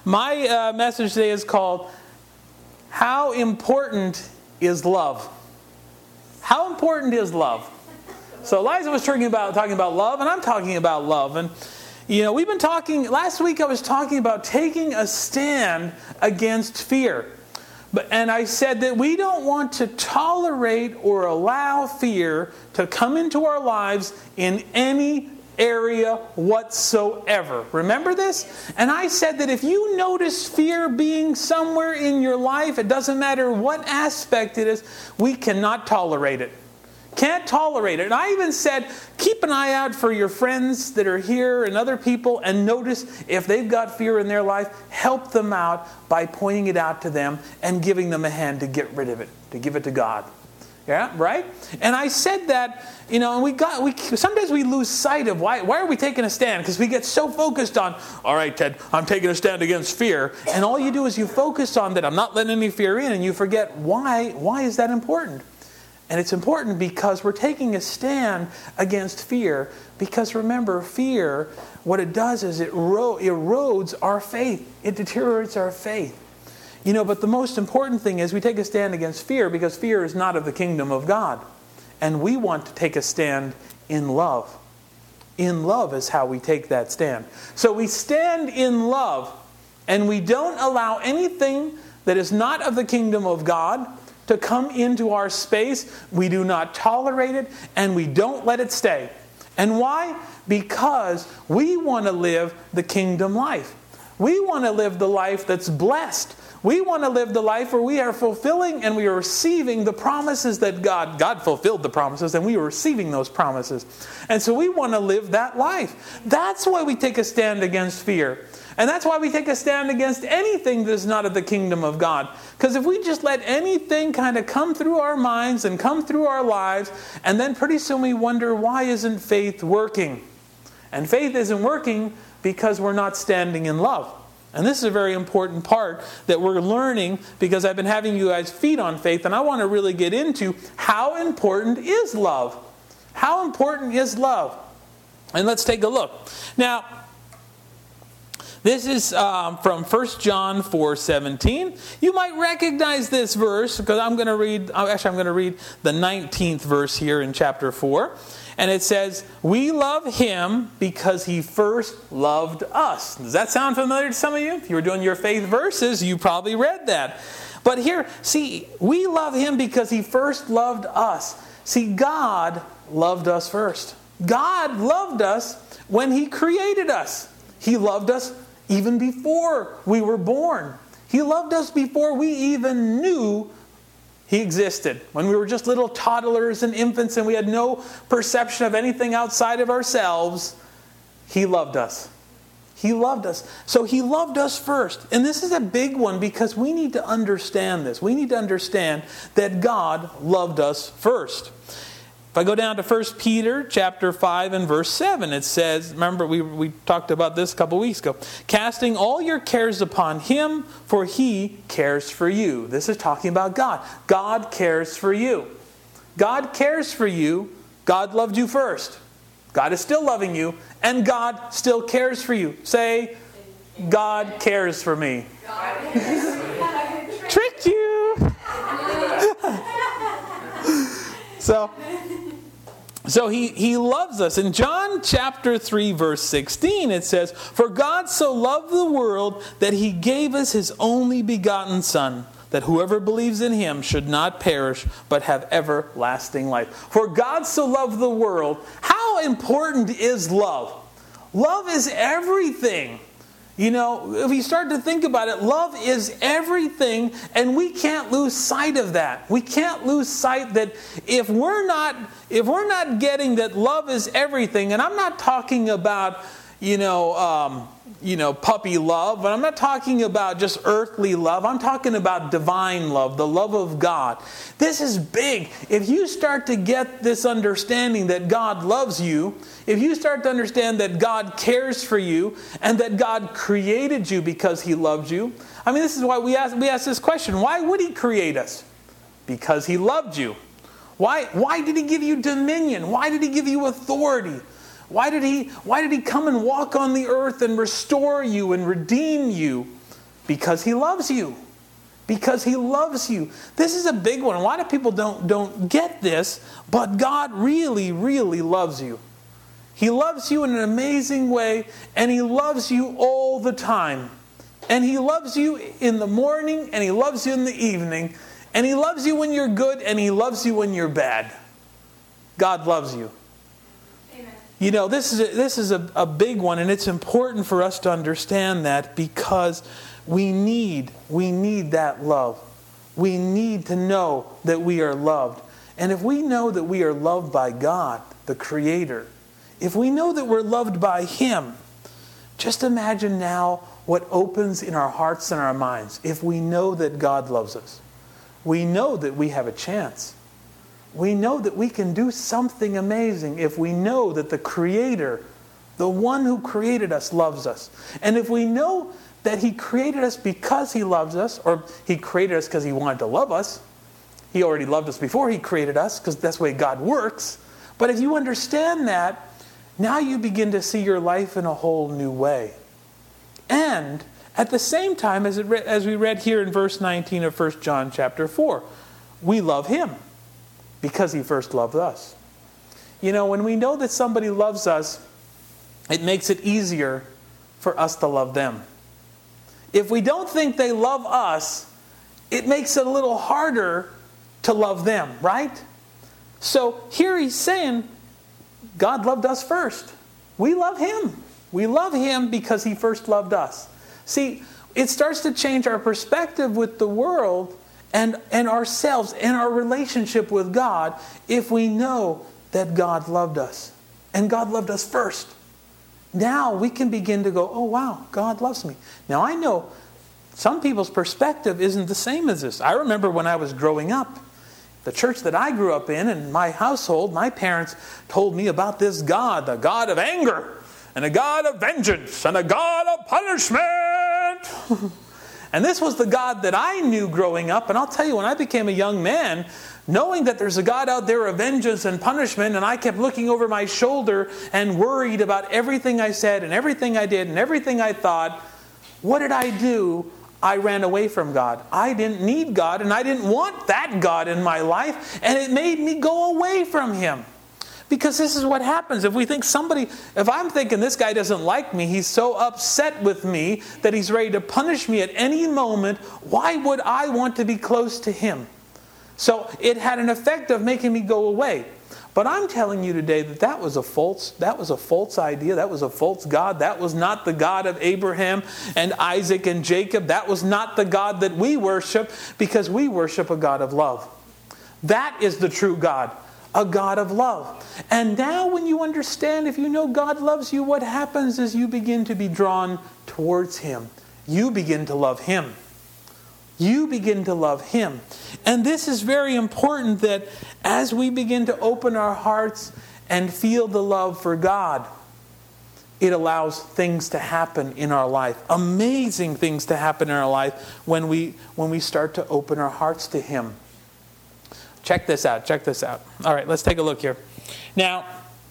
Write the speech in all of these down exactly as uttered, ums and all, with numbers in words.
My uh, message today is called, How Important is Love? How important is love? So Eliza was talking about talking about love, and I'm talking about love. And you know, we've been talking, last week I was talking about taking a stand against fear. But, and I said that we don't want to tolerate or allow fear to come into our lives in any area whatsoever. Remember this? And I said that if you notice fear being somewhere in your life, it doesn't matter what aspect it is, we cannot tolerate it. Can't tolerate it. And I even said, keep an eye out for your friends that are here and other people, and notice if they've got fear in their life, help them out by pointing it out to them and giving them a hand to get rid of it, to give it to God. Yeah, right? And I said that, you know, and we got, we sometimes we lose sight of why, why are we taking a stand? Because we get so focused on, all right, Ted, I'm taking a stand against fear. And all you do is you focus on that, I'm not letting any fear in, and you forget why, why is that important? And it's important because we're taking a stand against fear. Because remember, fear, what it does is it ero- erodes our faith. It deteriorates our faith. You know, but the most important thing is we take a stand against fear because fear is not of the kingdom of God. And we want to take a stand in love. In love is how we take that stand. So we stand in love, and we don't allow anything that is not of the kingdom of God to come into our space. We do not tolerate it, and we don't let it stay. And why? Because we want to live the kingdom life. We want to live the life that's blessed. We want to live the life where we are fulfilling and we are receiving the promises that God, God fulfilled the promises, and we are receiving those promises. And so we want to live that life. That's why we take a stand against fear. And that's why we take a stand against anything that is not of the kingdom of God. Because if we just let anything kind of come through our minds and come through our lives, and then pretty soon we wonder, why isn't faith working? And faith isn't working because we're not standing in love. And this is a very important part that we're learning, because I've been having you guys feed on faith, and I want to really get into how important is love. How important is love? And let's take a look. Now, this is um, from First John four seventeen. You might recognize this verse because I'm going to read, actually I'm going to read the nineteenth verse here in chapter four. And it says, we love Him because He first loved us. Does that sound familiar to some of you? If you were doing your faith verses, you probably read that. But here, see, we love Him because He first loved us. See, God loved us first. God loved us when He created us. He loved us even before we were born. He loved us before we even knew He existed. When we were just little toddlers and infants and we had no perception of anything outside of ourselves, He loved us. He loved us. So He loved us first. And this is a big one because we need to understand this. We need to understand that God loved us first. If I go down to First Peter chapter five and verse seven, it says, remember we, we talked about this a couple weeks ago, casting all your cares upon Him, for He cares for you. This is talking about God. God cares for you. God cares for you. God loved you first. God is still loving you, and God still cares for you. Say, God cares for me. Tricked you. so... So he, he loves us. In John chapter three, verse sixteen, it says, for God so loved the world that He gave us His only begotten Son, that whoever believes in Him should not perish, but have everlasting life. For God so loved the world. How important is love? Love is everything. You know, if you start to think about it, love is everything, and we can't lose sight of that. We can't lose sight that if we're not if we're not getting that love is everything, and I'm not talking about, you know, um, you know, puppy love, but I'm not talking about just earthly love. I'm talking about divine love, the love of God. This is big. If you start to get this understanding that God loves you, if you start to understand that God cares for you, and that God created you because He loved you. I mean, this is why we ask, we ask this question. Why would He create us? Because He loved you. Why, why did He give you dominion? Why did He give you authority? Why did he, why did he come and walk on the earth and restore you and redeem you? Because he loves you. Because he loves you. This is a big one. A lot of people don't, don't get this, but God really, really loves you. He loves you in an amazing way, and he loves you all the time. And he loves you in the morning, and he loves you in the evening, and he loves you when you're good, and he loves you when you're bad. God loves you. Amen. You know, this is a, this is a, a big one, and it's important for us to understand that, because we need, we need that love. We need to know that we are loved. And if we know that we are loved by God, the Creator, if we know that we're loved by him, just imagine now what opens in our hearts and our minds if we know that God loves us. We know that we have a chance. We know that we can do something amazing if we know that the Creator, the one who created us, loves us. And if we know that he created us because he loves us, or he created us because he wanted to love us. He already loved us before he created us, because that's the way God works. But if you understand that, now you begin to see your life in a whole new way. And at the same time, as, it re- as we read here in verse nineteen of First John chapter four, we love him because he first loved us. You know, when we know that somebody loves us, it makes it easier for us to love them. If we don't think they love us, it makes it a little harder to love them, right? So here he's saying, God loved us first. We love him. We love him because he first loved us. See, it starts to change our perspective with the world and, and ourselves and our relationship with God if we know that God loved us. And God loved us first. Now we can begin to go, oh wow, God loves me. Now I know some people's perspective isn't the same as this. I remember when I was growing up, the church that I grew up in, in my household, my parents told me about this God, the God of anger, and a God of vengeance, and a God of punishment. And this was the God that I knew growing up. And I'll tell you, when I became a young man, knowing that there's a God out there of vengeance and punishment, and I kept looking over my shoulder and worried about everything I said and everything I did and everything I thought, what did I do? I ran away from God. I didn't need God, and I didn't want that God in my life, and it made me go away from him. Because this is what happens. If we think somebody, if I'm thinking this guy doesn't like me, he's so upset with me that he's ready to punish me at any moment, why would I want to be close to him? So it had an effect of making me go away. But I'm telling you today that that was a false, that was a false idea. That was a false God. That was not the God of Abraham and Isaac and Jacob. That was not the God that we worship, because we worship a God of love. That is the true God. A God of love. And now when you understand, if you know God loves you, what happens is you begin to be drawn towards him. You begin to love him. You begin to love him. And this is very important, that as we begin to open our hearts and feel the love for God, it allows things to happen in our life. Amazing things to happen in our life when we when we start to open our hearts to him. Check this out. Check this out. All right, let's take a look here. Now,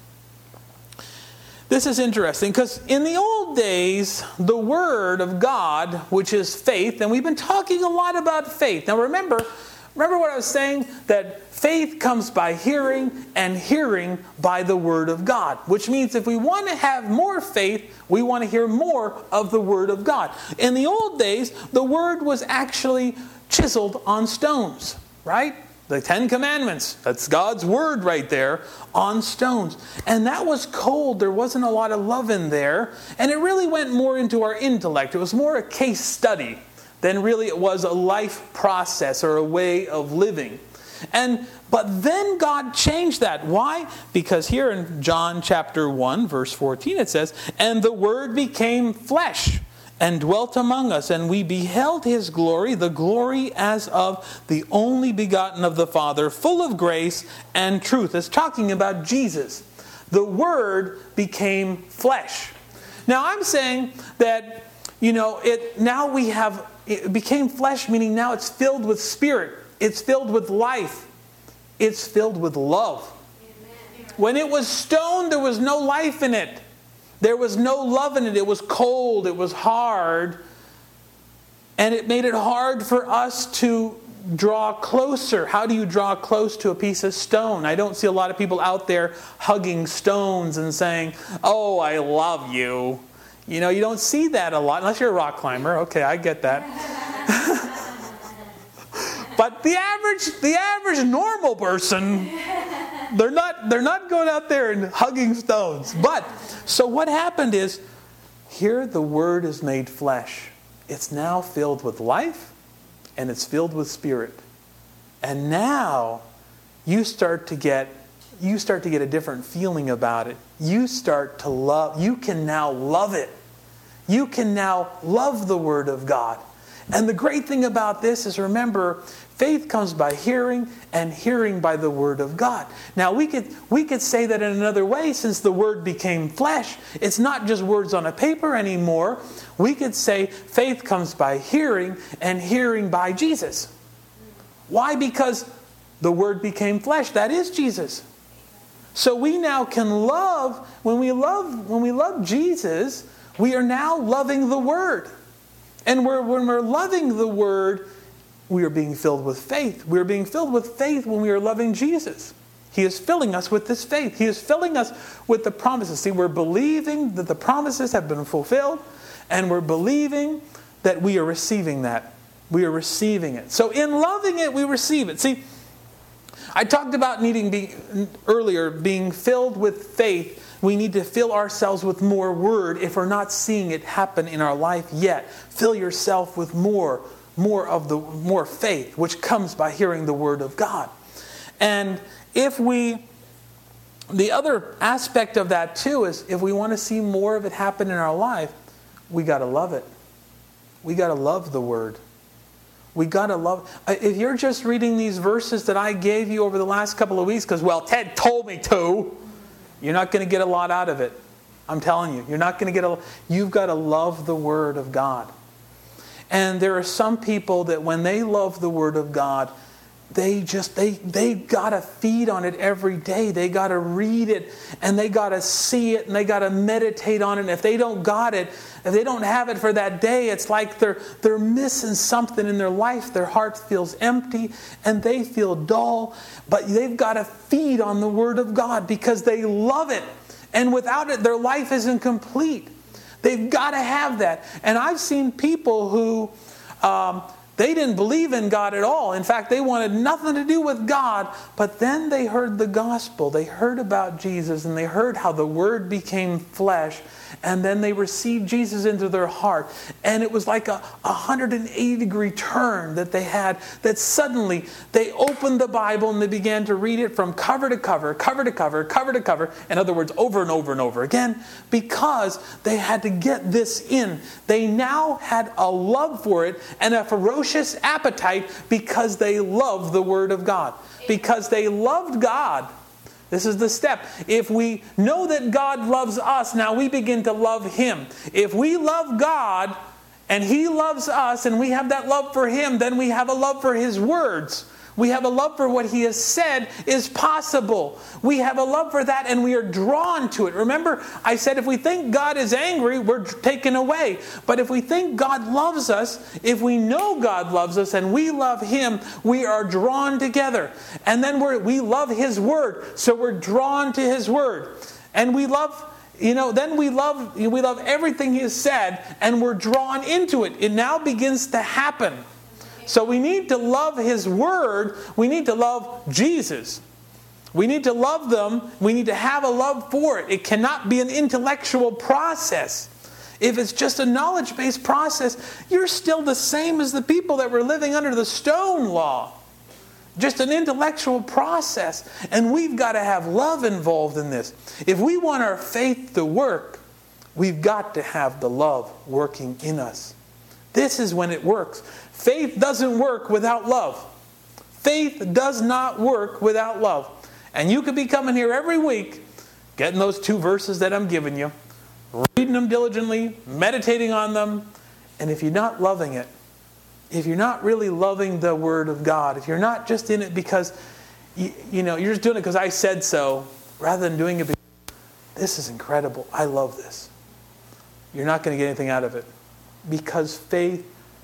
this is interesting, because in the old days, the Word of God, which is faith, and we've been talking a lot about faith. Now remember, remember what I was saying? That faith comes by hearing, and hearing by the Word of God. Which means if we want to have more faith, we want to hear more of the Word of God. In the old days, the Word was actually chiseled on stones, right? The Ten Commandments, that's God's Word right there, on stones. And that was cold. There wasn't a lot of love in there. And it really went more into our intellect. It was more a case study than really it was a life process or a way of living. And but then God changed that. Why? Because here in John chapter one, verse fourteen, it says, "And the Word became flesh and dwelt among us, and we beheld his glory, the glory as of the only begotten of the Father, full of grace and truth." It's talking about Jesus. The Word became flesh. Now I'm saying that, you know, it now we have, it became flesh, meaning now it's filled with spirit. It's filled with life. It's filled with love. Amen. When it was stone, there was no life in it. There was no love in it. It was cold. It was hard. And it made it hard for us to draw closer. How do you draw close to a piece of stone? I don't see a lot of people out there hugging stones and saying, "Oh, I love you." You know, you don't see that a lot, unless you're a rock climber. Okay, I get that. But the average, the average normal person, they're not, they're not going out there and hugging stones. But, so what happened is, here the Word is made flesh. It's now filled with life, and it's filled with spirit. And now, you start to get, you start to get a different feeling about it. You start to love, you can now love it. You can now love the Word of God. And the great thing about this is, remember, faith comes by hearing, and hearing by the Word of God. Now, we could we could say that in another way, since the Word became flesh. It's not just words on a paper anymore. We could say faith comes by hearing, and hearing by Jesus. Why? Because the Word became flesh. That is Jesus. So we now can love, when we love, when we love Jesus, we are now loving the Word. And we're, when we're loving the Word, we are being filled with faith. We are being filled with faith when we are loving Jesus. He is filling us with this faith. He is filling us with the promises. See, we're believing that the promises have been fulfilled, and we're believing that we are receiving that. We are receiving it. So in loving it, we receive it. See, I talked about needing be, earlier being filled with faith. We need to fill ourselves with more Word if we're not seeing it happen in our life yet. Fill yourself with more, more of the more faith, which comes by hearing the Word of God. And if we, the other aspect of that too is, if we want to see more of it happen in our life, we got to love it. We got to love the Word. We got to love. If you're just reading these verses that I gave you over the last couple of weeks, because, well, Ted told me to, you're not going to get a lot out of it. I'm telling you. You're not going to get a... You've got to love the Word of God. And there are some people that when they love the Word of God, they just, they, they got to feed on it every day. They got to read it, and they got to see it, and they got to meditate on it. And if they don't got it, if they don't have it for that day, it's like they're, they're missing something in their life. Their heart feels empty, and they feel dull. But they've got to feed on the Word of God because they love it. And without it, their life isn't complete. They've got to have that. And I've seen people who... Um, They didn't believe in God at all. In fact, they wanted nothing to do with God. But then they heard the gospel. They heard about Jesus, and they heard how the Word became flesh. And then they received Jesus into their heart. And it was like a one hundred eighty degree turn that they had. That suddenly they opened the Bible and they began to read it from cover to cover, cover to cover, cover to cover. In other words, over and over and over again. Because they had to get this in. They now had a love for it and a ferocious appetite because they loved the Word of God. Because they loved God. This is the step. If we know that God loves us, now we begin to love Him. If we love God and He loves us and we have that love for Him, then we have a love for His words. We have a love for what He has said is possible. We have a love for that and we are drawn to it. Remember, I said if we think God is angry, we're taken away. But if we think God loves us, if we know God loves us and we love Him, we are drawn together. And then we're, we love His Word, so we're drawn to His Word. And we love... You know, then we love we love everything He has said, and we're drawn into it. It now begins to happen. So we need to love His Word. We need to love Jesus. We need to love them. We need to have a love for it. It cannot be an intellectual process. If it's just a knowledge-based process, you're still the same as the people that were living under the stone law. Just an intellectual process. And we've got to have love involved in this. If we want our faith to work, we've got to have the love working in us. This is when it works. Faith doesn't work without love. Faith does not work without love. And you could be coming here every week, getting those two verses that I'm giving you, reading them diligently, meditating on them, and if you're not loving it, if you're not really loving the Word of God, if you're not just in it because, you, you know, you're just doing it because I said so, rather than doing it because, this is incredible, I love this. You're not going to get anything out of it. Because faith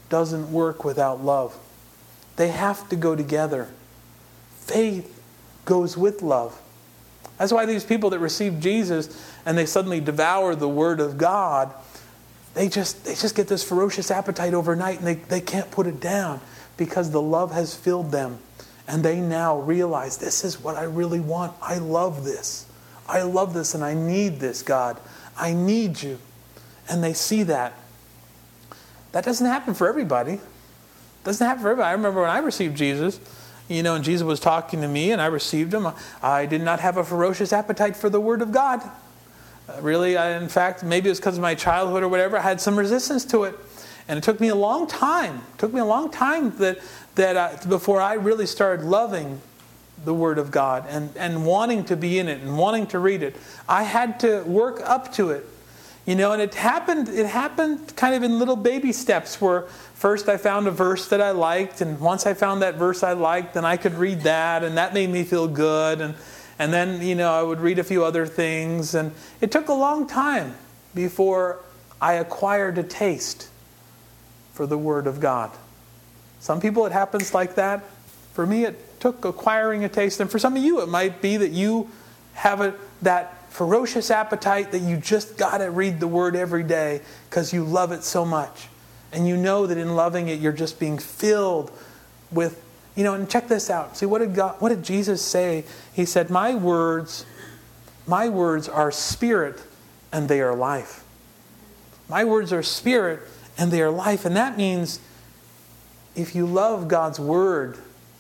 doesn't work without love. They have to go together. Faith goes with love. That's why these people that receive Jesus and they suddenly devour the Word of God, they just they just get this ferocious appetite overnight and they, they can't put it down because the love has filled them. And they now realize, this is what I really want. I love this. I love this and I need this, God. I need you. And they see that. That doesn't happen for everybody. It doesn't happen for everybody. I remember when I received Jesus, you know, and Jesus was talking to me and I received him. I did not have a ferocious appetite for the Word of God. Uh, really, I, in fact, maybe it's because of my childhood or whatever, I had some resistance to it. And it took me a long time. It took me a long time that that I, before I really started loving the Word of God and, and wanting to be in it and wanting to read it. I had to work up to it. You know, and it happened it happened kind of in little baby steps where first I found a verse that I liked, and once I found that verse I liked, then I could read that, and that made me feel good. And, and then, you know, I would read a few other things. And it took a long time before I acquired a taste for the Word of God. Some people it happens like that. For me, it took acquiring a taste. And for some of you, it might be that you have a, that ferocious appetite that you just got to read the Word every day because you love it so much. And you know that in loving it, you're just being filled with, you know, and check this out. See, what did God, what did Jesus say? He said, my words, my words are spirit and they are life. My words are spirit and they are life. And that means if you love God's Word,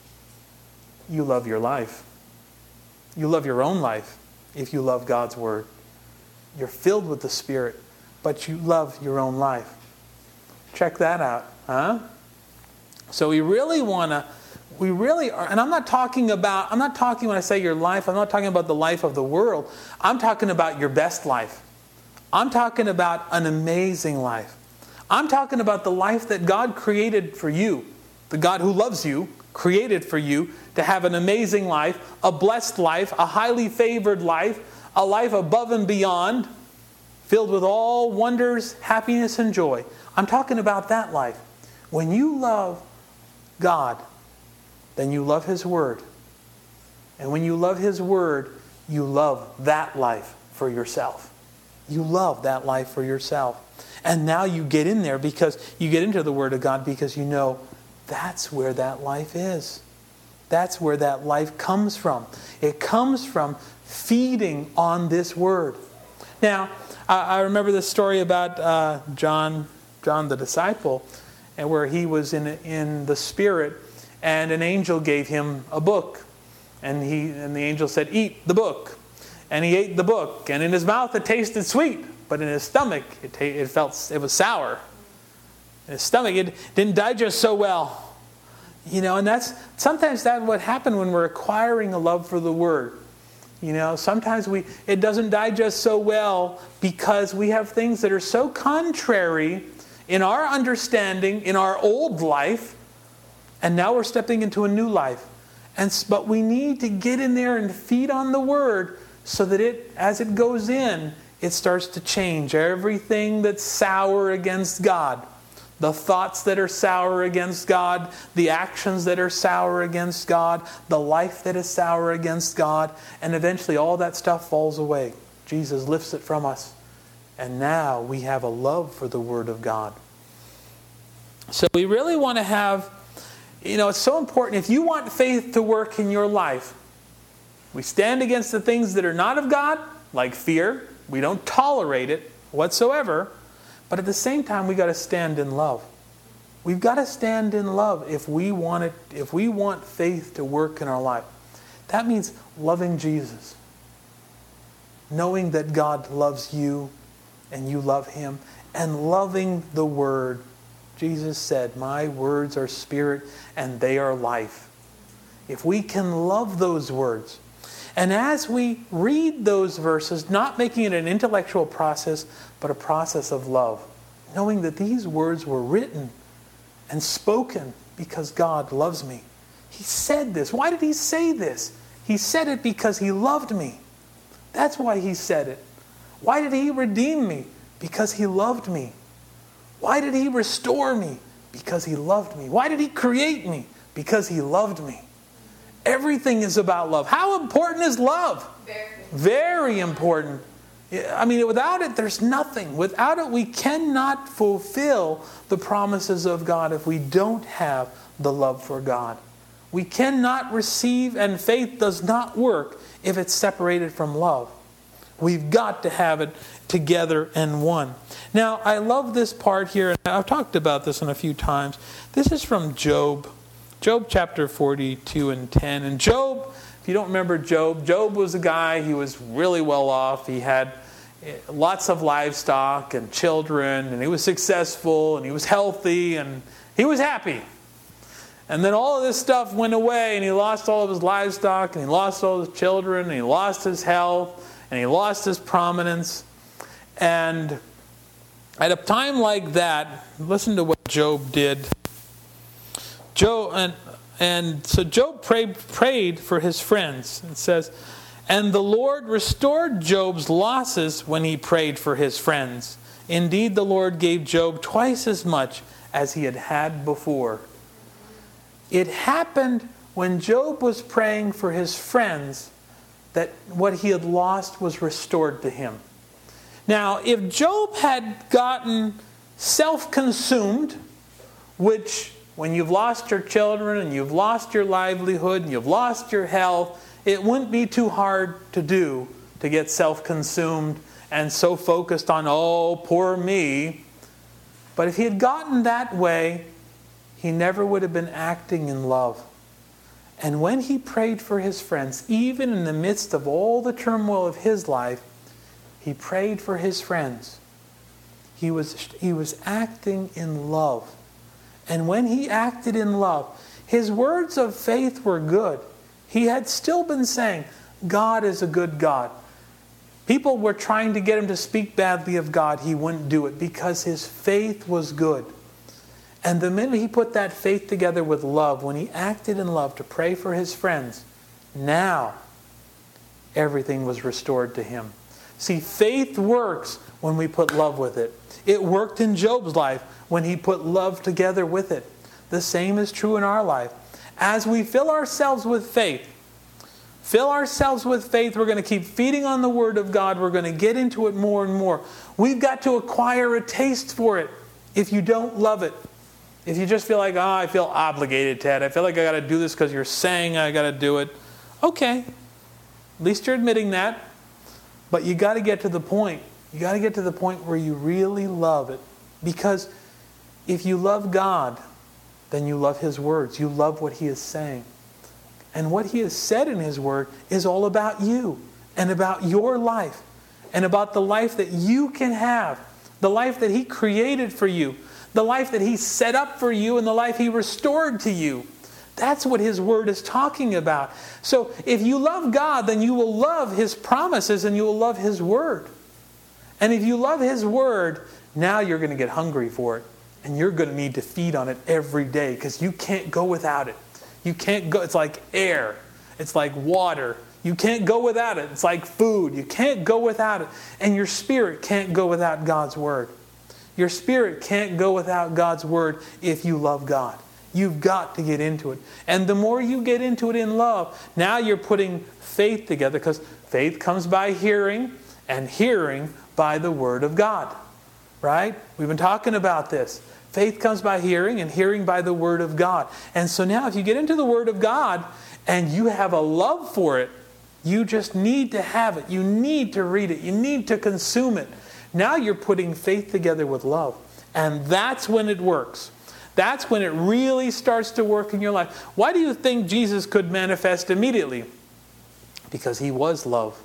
you love your life. You love your own life if you love God's Word. You're filled with the Spirit, but you love your own life. Check that out, huh? So we really want to, we really are, and I'm not talking about, I'm not talking when I say your life, I'm not talking about the life of the world. I'm talking about your best life. I'm talking about an amazing life. I'm talking about the life that God created for you. The God who loves you created for you to have an amazing life, a blessed life, a highly favored life, a life above and beyond, filled with all wonders, happiness, and joy. I'm talking about that life. When you love God, then you love His Word. And when you love His Word, you love that life for yourself. You love that life for yourself. And now you get in there because you get into the Word of God because you know that's where that life is. That's where that life comes from. It comes from feeding on this Word. Now, I remember this story about uh, John, John the disciple, and where he was in in the Spirit, and an angel gave him a book, and he and the angel said, "Eat the book," and he ate the book, and in his mouth it tasted sweet, but in his stomach it ta- it felt it was sour. In his stomach it didn't digest so well, you know. And that's sometimes that's what happens when we're acquiring a love for the Word. You know, sometimes we it doesn't digest so well because we have things that are so contrary in our understanding, in our old life, and now we're stepping into a new life. And but we need to get in there and feed on the Word so that it, as it goes in, it starts to change everything that's sour against God. The thoughts that are sour against God, the actions that are sour against God, the life that is sour against God, and eventually all that stuff falls away. Jesus lifts it from us. And now we have a love for the Word of God. So we really want to have, you know, it's so important. If you want faith to work in your life, we stand against the things that are not of God, like fear. We don't tolerate it whatsoever. But at the same time, we've got to stand in love. We've got to stand in love if we want it, if we want faith to work in our life. That means loving Jesus. Knowing that God loves you and you love Him. And loving the Word. Jesus said, my words are spirit and they are life. If we can love those words, and as we read those verses, not making it an intellectual process, but a process of love, knowing that these words were written and spoken because God loves me. He said this. Why did He say this? He said it because He loved me. That's why He said it. Why did He redeem me? Because He loved me. Why did He restore me? Because he loved me. Why did he create me? Because he loved me. Everything is about love. How important is love? Very, Very important. I mean, without it, there's nothing. Without it, we cannot fulfill the promises of God if we don't have the love for God. We cannot receive, and faith does not work if it's separated from love. We've got to have it together and one. Now, I love this part here, and I've talked about this in a few times. This is from Job. Job chapter forty-two and ten. And Job, if you don't remember Job, Job was a guy, he was really well off. He had lots of livestock and children, and he was successful, and he was healthy, and he was happy. And then all of this stuff went away, and he lost all of his livestock, and he lost all his children, and he lost his health, and he lost his prominence. And at a time like that, listen to what Job did. Job, and, and so Job prayed, prayed for his friends. It says, and the Lord restored Job's losses when he prayed for his friends. Indeed, the Lord gave Job twice as much as he had had before. It happened when Job was praying for his friends that what he had lost was restored to him. Now, if Job had gotten self-consumed, which when you've lost your children and you've lost your livelihood and you've lost your health, it wouldn't be too hard to do to get self-consumed and so focused on, oh, poor me. But if he had gotten that way, he never would have been acting in love. And when he prayed for his friends, even in the midst of all the turmoil of his life, he prayed for his friends. He was, he was acting in love. And when he acted in love, his words of faith were good. He had still been saying, God is a good God. People were trying to get him to speak badly of God. He wouldn't do it because his faith was good. And the minute he put that faith together with love, when he acted in love to pray for his friends, now everything was restored to him. See, faith works when we put love with it. It worked in Job's life when he put love together with it. The same is true in our life. As we fill ourselves with faith, fill ourselves with faith, we're going to keep feeding on the Word of God. We're going to get into it more and more. We've got to acquire a taste for it if you don't love it. If you just feel like, oh, I feel obligated, Ted. I feel like I got to do this because you're saying I got to do it. Okay. At least you're admitting that. But you got to get to the point. You got to get to the point where you really love it. Because if you love God, then you love His words. You love what He is saying. And what He has said in His Word is all about you and about your life and about the life that you can have, the life that He created for you, the life that He set up for you, and the life He restored to you. That's what His Word is talking about. So if you love God, then you will love His promises and you will love His Word. And if you love His Word, now you're going to get hungry for it. And you're going to need to feed on it every day because you can't go without it. You can't go. It's like air. It's like water. You can't go without it. It's like food. You can't go without it. And your spirit can't go without God's Word. Your spirit can't go without God's Word if you love God. You've got to get into it. And the more you get into it in love, now you're putting faith together because faith comes by hearing and hearing by the Word of God. Right? We've been talking about this. Faith comes by hearing and hearing by the Word of God. And so now if you get into the Word of God and you have a love for it, you just need to have it. You need to read it. You need to consume it. Now you're putting faith together with love. And that's when it works. That's when it really starts to work in your life. Why do you think Jesus could manifest immediately? Because He was love.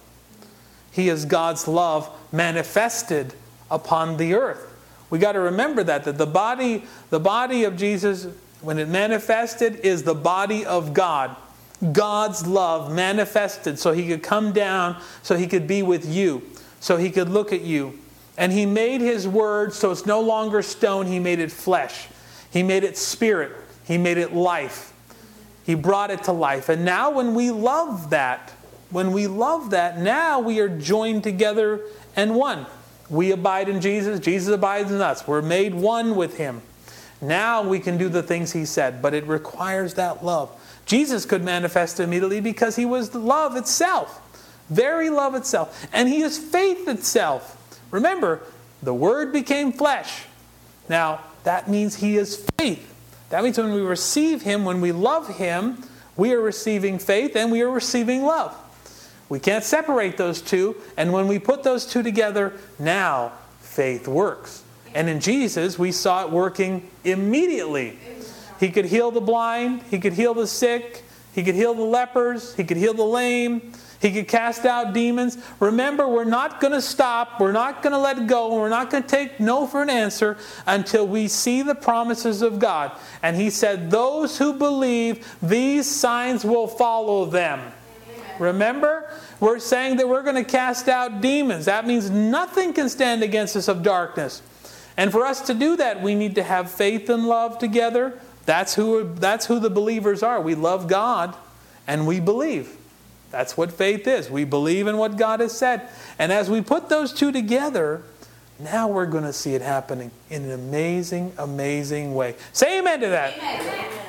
He is God's love manifested upon the earth. We got to remember that, that the body, the body of Jesus, when it manifested, is the body of God. God's love manifested so He could come down, so He could be with you, so He could look at you. And He made His Word so it's no longer stone, He made it flesh. He made it spirit. He made it life. He brought it to life. And now when we love that, when we love that, now we are joined together and one. We abide in Jesus. Jesus abides in us. We're made one with Him. Now we can do the things he said, but it requires that love. Jesus could manifest immediately because he was love itself. Very love itself. And he is faith itself. Remember, the Word became flesh. Now, that means he is faith. That means when we receive him, when we love him, we are receiving faith and we are receiving love. We can't separate those two. And when we put those two together, now faith works. And in Jesus, we saw it working immediately. He could heal the blind. He could heal the sick. He could heal the lepers. He could heal the lame. He could cast out demons. Remember, we're not going to stop. We're not going to let go. We're not going to take no for an answer until we see the promises of God. And he said, those who believe, these signs will follow them. Amen. Remember, we're saying that we're going to cast out demons. That means nothing can stand against us of darkness. And for us to do that, we need to have faith and love together. That's who, that's who the believers are. We love God and we believe. That's what faith is. We believe in what God has said. And as we put those two together, now we're going to see it happening in an amazing, amazing way. Say amen to that. Amen.